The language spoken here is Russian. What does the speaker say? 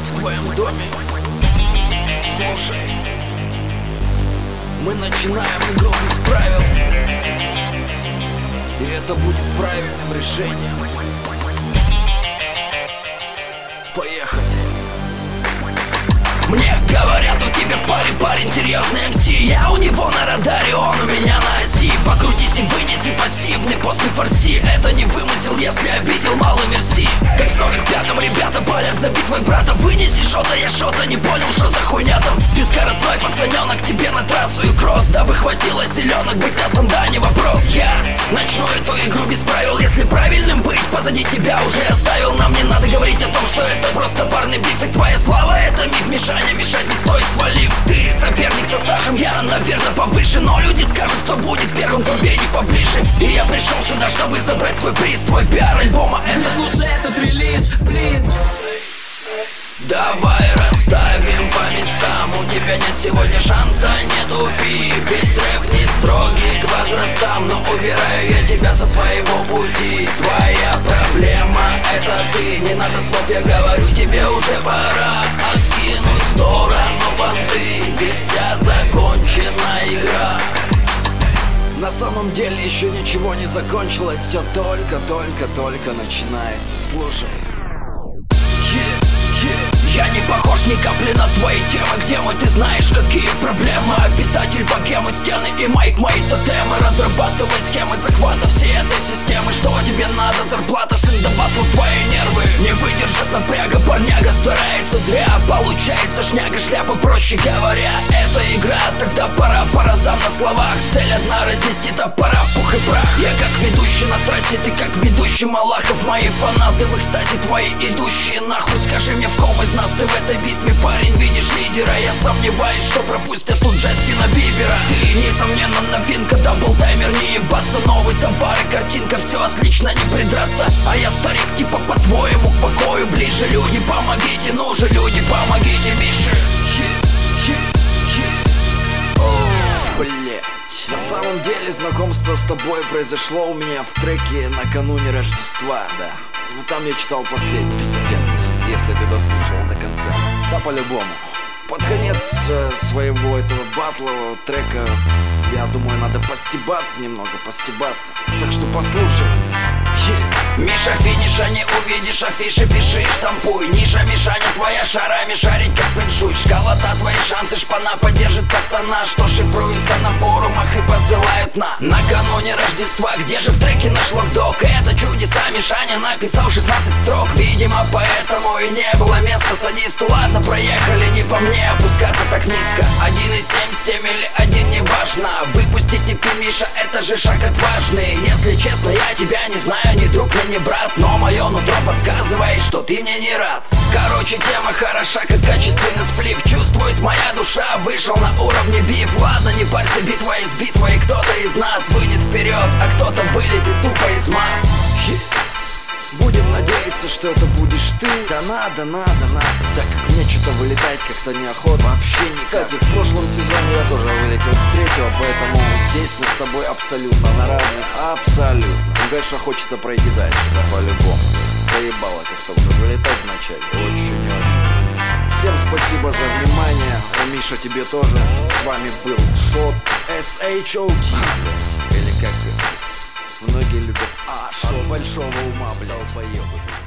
в твоем доме. Слушай, мы начинаем игру без правил, и это будет правильным решением. Поехали. Мне говорят, у тебя в паре парень серьезный МС. Я у него на радаре, он у меня на оси. Покрутись и вынеси пассивный после форси. Это не вымысел, если обидел, мало мерси. Как в 45-м ребята палят за битвой брата. Вынеси что-то, я что-то не понял, что за хуйня там. Бескоростной пацаненок тебе на трассу и кросс. Дабы хватило зеленок, быть мясом, да, не вопрос. Я начну эту игру без правил, если правильным быть. Позади тебя уже оставил, нам не надо говорить о том, что это просто парный биф. И твоя слава это миф, мешать не стоит, свалив. Ты соперник со стажем, я, наверное, повыше. Но люди скажут, кто будет первым, к тебе не поближе. И я пришел сюда, чтобы забрать свой приз. Твой пиар альбома это... Слушай этот релиз, плиз. Давай расставим по местам. У тебя нет сегодня шанса, не тупи. Ведь рэп не строгий к возрастам. Но убираю я тебя со своего пути. Твоя проблема это ты. Не надо слов, я говорю, тебе уже пора откинуть в сторону банты. Ведь вся закончена игра. На самом деле еще ничего не закончилось. Все только начинается. Слушай. Я не похож ни капли на твои темы. Где мой, ты знаешь, какие проблемы. Обитатель богемы, стены и майк, мои тотемы. Разрабатывай схемы захвата всей этой системы. Что тебе надо? Зарплата, сын, да батл, твои нервы не выдержат напряга. Парняга старается зря. Получается шняга, шляпа, проще говоря. Это игра, тогда пора по разам на словах. Цель одна, разнести топора в пух и прах. Я как ведущий на трассе, ты как ведущий Малахов. Мои фанаты в экстазе, твои идущие нахуй. Скажи мне, в ком из нас ты в этой битве, парень, видишь лидера? Я сомневаюсь, что пропустят тут Джастина Бибера. Ты, несомненно, новинка, даблтаймер, не ебаться. Новый товар и картинка, все отлично, не придраться. А я старик, типа по-твоему, к покою ближе. Люди, помогите, ну же, люди, помогите, Миша. Блять. На самом деле знакомство с тобой произошло у меня в треке накануне Рождества, да. Ну там я читал последний пиздец, если ты дослушал до конца. Да, по-любому. Под конец своего этого батлового трека, я думаю, надо постебаться немного, постебаться. Так что послушай. Миша, финиша не увидишь, афиши пиши, штампуй. Ниша, Мишаня, твоя шарами шарить как фэншуй. Школота, твои шансы, шпана поддержит пацана, что шифруются на форумах и посылают на накануне Рождества. Где же в треке наш локдог? Это чудеса, Мишаня написал 16 строк. Видимо, поэтому и не было места садисту. Ладно, проехали, не по мне опускаться так низко. 1,7, 7 или 1, неважно. Выпустить EP, Миша, это же шаг отважный. Если честно, я тебя не знаю, ни друг, ни не брат, но мое нутро подсказывает, что ты мне не рад. Короче, тема хороша, как качественный сплив. Чувствует моя душа, вышел на уровне биф. Ладно, не парься, битва из битвы, и кто-то из нас выйдет вперед, а кто-то вылетит тупо из масс. Будем надеяться, что это будешь ты. Да надо. Так как мне что-то вылетать как-то неохота. Вообще никак. Кстати, в прошлом сезоне я тоже вылетел с третьего, поэтому здесь мы с тобой абсолютно на равных. Абсолютно. Ну, конечно, хочется пройти дальше, да, по-любому. Заебало как-то уже вылетать вначале. Очень. Всем спасибо за внимание. А Миша, тебе тоже. С вами был Шот SHOT. Или как многие любят Шот большого ума, блядь, поехали.